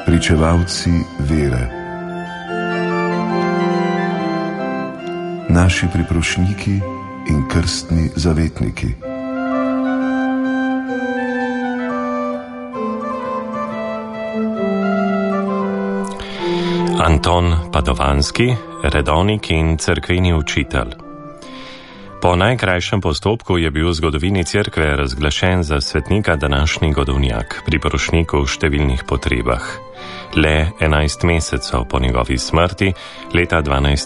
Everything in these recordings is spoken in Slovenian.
pričevalci vere, naši priprošniki in krstni zavetniki. Anton Padovanski, redovnik in cerkveni učitelj. Po najkrajšem postopku je bil v zgodovini cerkve razglašen za svetnika današnji godovnjak, priprošnik v številnih potrebah. Le 11 mesecev po njegovi smrti, leta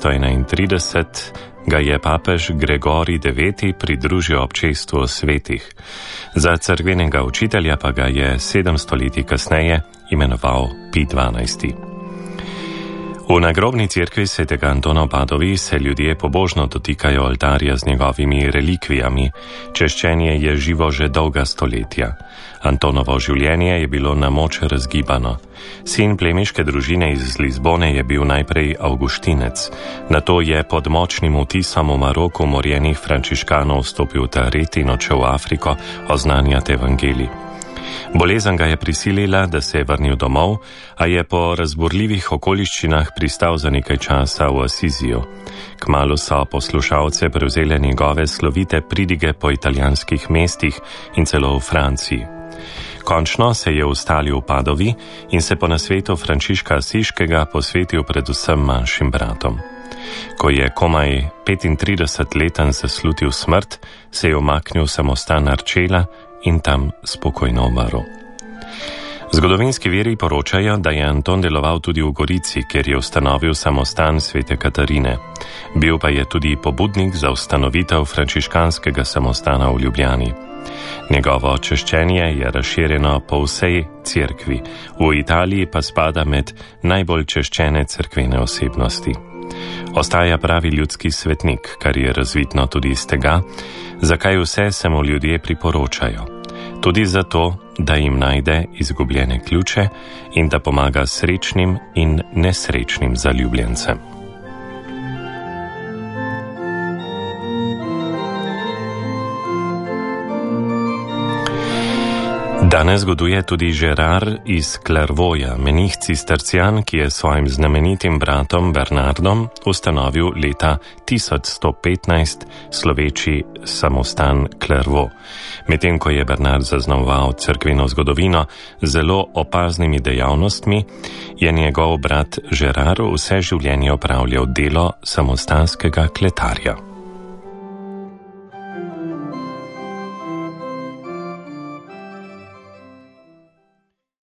1231, ga je papež Gregorij IX pridružil občestvu svetih. Za cerkvenega učitelja pa ga je 700 leti kasneje imenoval Pij XII. V nagrobni cerkvi svetega Antona v Padovi se ljudje pobožno dotikajo oltarja z njegovimi relikvijami. Češčenje je živo že dolga stoletja. Antonovo življenje je bilo na moč razgibano. Sin plemiške družine iz Lizbone je bil najprej Avguštinec. Nato je pod močnim vtisom v Maroku morjenih frančiškanov vstopil v Taret in odšel v Afriko oznanjati evangelij. Bolezen ga je prisilila, da se je vrnil domov, a je po razburljivih okoliščinah pristal za nekaj časa v Asiziju. Kmalu so poslušalce prevzele njegove slovite pridige po italijanskih mestih in celo v Franciji. Končno se je ustalil v Padovi in se po nasvetu Frančiška Asiškega posvetil predvsem manjšim bratom. Ko je komaj 35-leten zaslutil smrt, se je umaknil samostan Arčela in tam spokojno umrl. Zgodovinski viri poročajo, da je Anton deloval tudi v Gorici, kjer je ustanovil samostan svete Katarine. Bil pa je tudi pobudnik za ustanovitev frančiškanskega samostana v Ljubljani. Njegovo češčenje je razširjeno po vsej cerkvi, v Italiji pa spada med najbolj češčene cerkvene osebnosti. Ostaja pravi ljudski svetnik, kar je razvidno tudi iz tega, zakaj vse se mu ljudje priporočajo. Tudi zato, da jim najde izgubljene ključe in da pomaga srečnim in nesrečnim zaljubljencem. Danes goduje tudi Gerard iz Clairvauxa, menih cistercijan, ki je svojim znamenitim bratom Bernardom ustanovil leta 1115 sloveči samostan Clairvaux. Medtem ko je Bernard zaznamoval cerkveno zgodovino z zelo opaznimi dejavnostmi, je njegov brat Gerard vse življenje opravljal delo samostanskega kletarja.